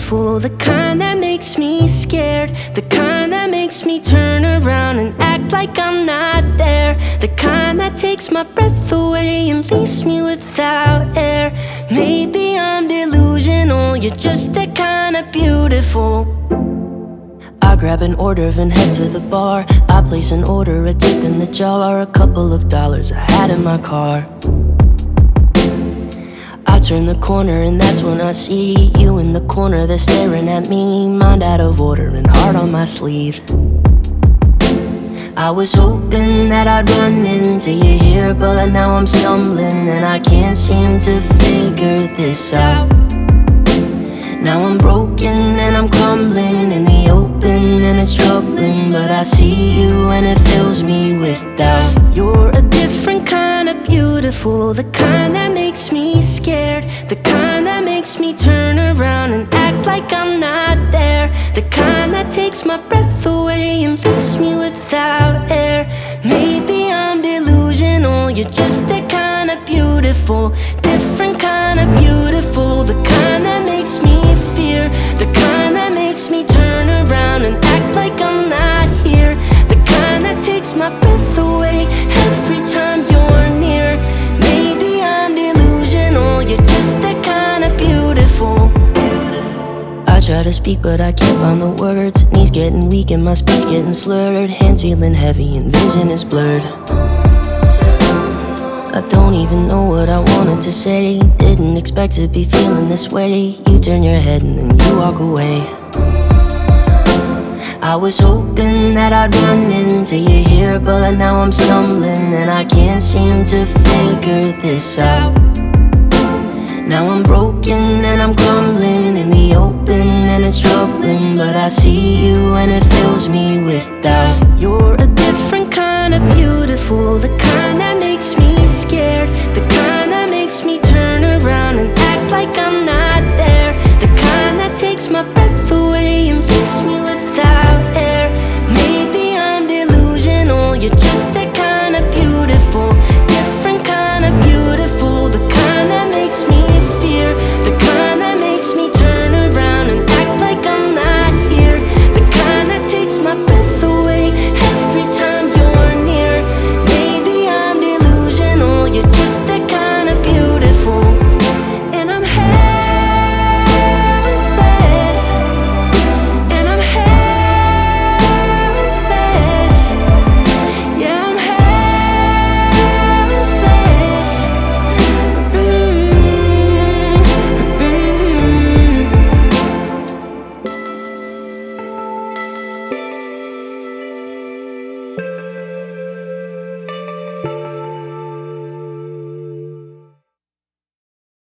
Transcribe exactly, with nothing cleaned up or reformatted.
beautiful, the kind that makes me scared, the kind that makes me turn around and act like I'm not there, the kind that takes my breath away and leaves me without air. Maybe I'm delusional, you're just that kind of beautiful. I grab an order and head to the bar. I place an order, a tip in the jar, a couple of dollars I had in my car. I turn the corner and that's when I see you in the corner, they're staring at me, mind out of order and heart on my sleeve. I was hoping that I'd run into you here, but now I'm stumbling and I can't seem to figure this out. Now I'm broken and I'm crumbling in the open and it's troubling, but I see you and it fills me with doubt. You're a different kind of beautiful, the kind that makes me scared, the kind that makes me turn around and act like I'm not there, the kind that takes my breath away and leaves me without air. Maybe I'm delusional, you're just that kind of beautiful, different kind of beautiful, the kind that makes me fear, the kind that makes me turn around and act like I'm not here, the kind that takes my breath away every time you're near. Maybe I'm delusional, you're just that kind of beautiful. I try to speak but I can't find the words, knees getting weak and my speech getting slurred, hands feeling heavy and vision is blurred. I don't even know what I wanted to say, didn't expect to be feeling this way. You turn your head and then you walk away. I was hoping that I'd run into you here, but now I'm stumbling and I can't seem to figure this out. Now I'm broken and I'm crumbling in the open and it's troubling, but I see you and it fills me with doubt. You're a different kind of beautiful, the